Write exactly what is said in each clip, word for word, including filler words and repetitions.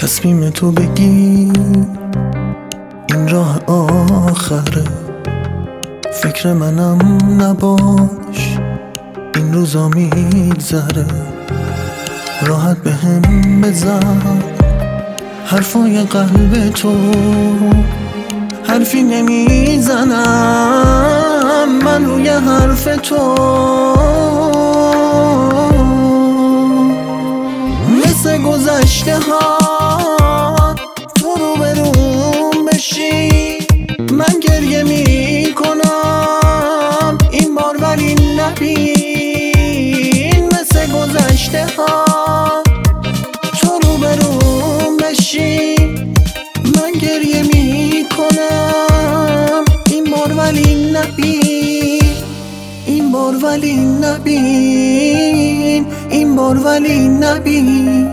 تصمیم تو بگی این راه آخره، فکر منم نباش این روزا میگذره. راحت به هم بزن حرفای قلب تو، حرفی نمیزنم من روی حرف تو. مثل گذشته ها تو رو به روم بشی، من گریه میکنم این بار ولی نبین. مثل گذشته ها تو رو به روم بشی، من گریه میکنم این بار ولی نبین. این بار ولی نبین، این بار ولی نبین.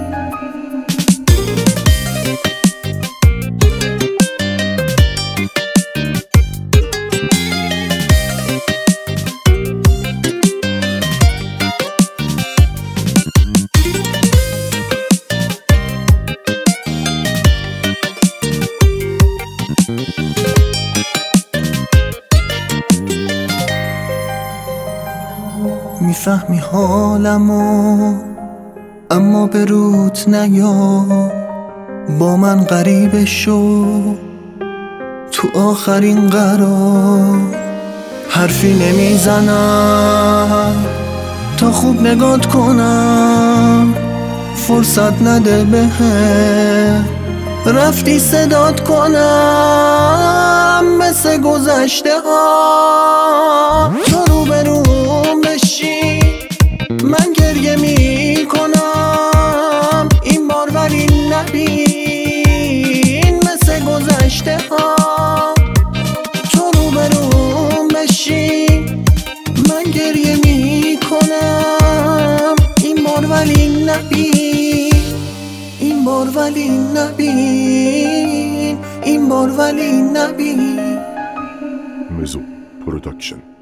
میفهمی حالمو اما به روت نیا، با من غریبه شو تو آخرین قرار. حرفی نمیزنم تا خوب نگات کنم، فرصت نده بهم رفتی صدات کنم. مثل گذشته ها تو رو به روم بشی، من گریه میکنم این بار ولی نبین. مثل گذشته ها تو رو به روم بشی، من گریه میکنم این بار ولی نبین. این بار ولی نبین، این بار ولی نبین. Mizo Production.